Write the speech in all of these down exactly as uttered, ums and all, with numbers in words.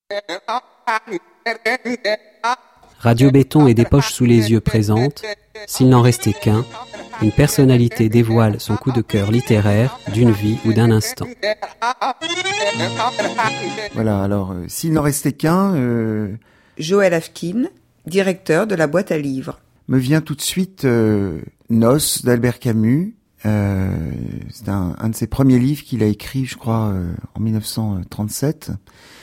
Radio Béton et des poches sous les yeux présente S'il n'en restait qu'un, une personnalité dévoile son coup de cœur littéraire d'une vie ou d'un instant. Voilà, alors, euh, s'il n'en restait qu'un... Euh, Joël Afkin, directeur de la boîte à livres. Me vient tout de suite euh, Noces d'Albert Camus. Euh, c'est un, un de ses premiers livres qu'il a écrit, je crois, euh, en dix-neuf cent trente-sept.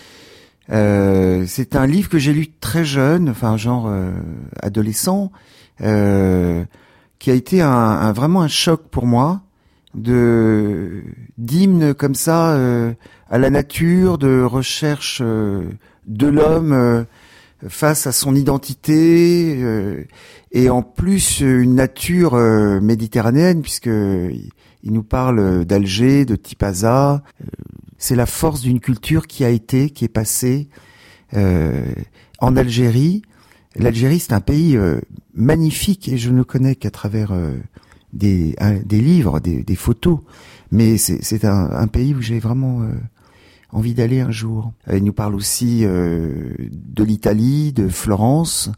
Euh, c'est un livre que j'ai lu très jeune, enfin genre euh, adolescent, euh, qui a été un, un vraiment un choc pour moi, de d'hymne comme ça euh, à la nature, de recherche euh, de l'homme euh, face à son identité, euh, et en plus une nature euh, méditerranéenne, puisque il, il nous parle d'Alger, de Tipaza. Euh, c'est la force d'une culture qui a été, qui est passée euh, en Algérie. L'Algérie, c'est un pays euh, magnifique, et je ne connais qu'à travers euh, des, un, des livres, des, des photos, mais c'est, c'est un, un pays où j'ai vraiment euh, envie d'aller un jour. Il nous parle aussi euh, de l'Italie, de Florence,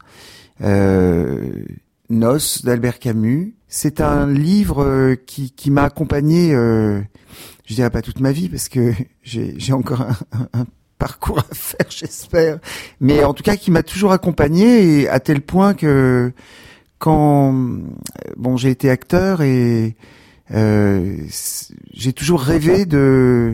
euh, Noces d'Albert Camus. C'est un livre euh, qui, qui m'a accompagné, euh, je dirais pas toute ma vie, parce que j'ai, j'ai encore un, un, un parcours à faire, j'espère, mais en tout cas qui m'a toujours accompagné, et à tel point que quand bon j'ai été acteur, et euh, j'ai toujours rêvé de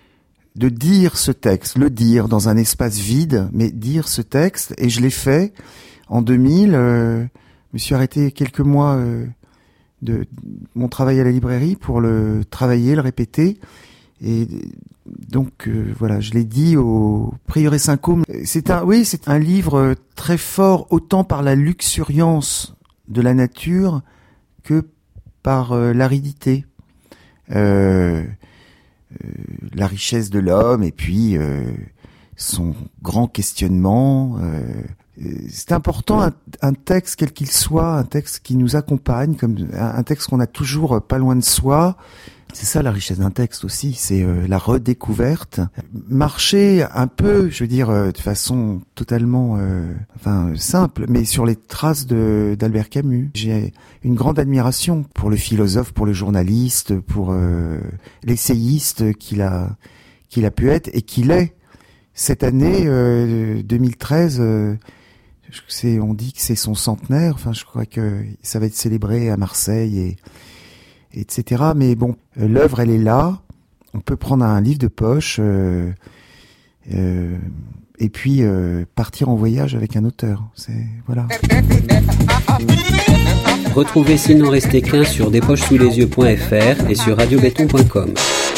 de dire ce texte, le dire dans un espace vide, mais dire ce texte, et je l'ai fait en deux mille. Euh, je me suis arrêté quelques mois euh, de mon travail à la librairie pour le travailler, le répéter, et donc euh, voilà, je l'ai dit au Prieuré Saint-Côme. C'est un, oui, c'est un livre très fort, autant par la luxuriance de la nature que par euh, l'aridité. Euh, Euh, la richesse de l'homme, et puis euh, son grand questionnement. Euh, c'est important, un, un texte quel qu'il soit, un texte qui nous accompagne, comme un, un texte qu'on a toujours pas loin de soi. C'est ça la richesse d'un texte aussi, c'est euh, la redécouverte. Marcher un peu, je veux dire, euh, de façon totalement, euh, enfin simple, mais sur les traces de d'Albert Camus. J'ai une grande admiration pour le philosophe, pour le journaliste, pour euh, l'essayiste qu'il a qu'il a pu être et qu'il est. Cette année euh, deux mille treize, euh, c'est, on dit que c'est son centenaire. Enfin, je crois que ça va être célébré à Marseille, et et cetera. Mais bon, euh, l'œuvre, elle est là. On peut prendre un livre de poche euh, euh, et puis euh, partir en voyage avec un auteur. C'est voilà. Retrouvez S'il n'en restait qu'un sur des poches sous les yeux point f r et sur radio béton point com.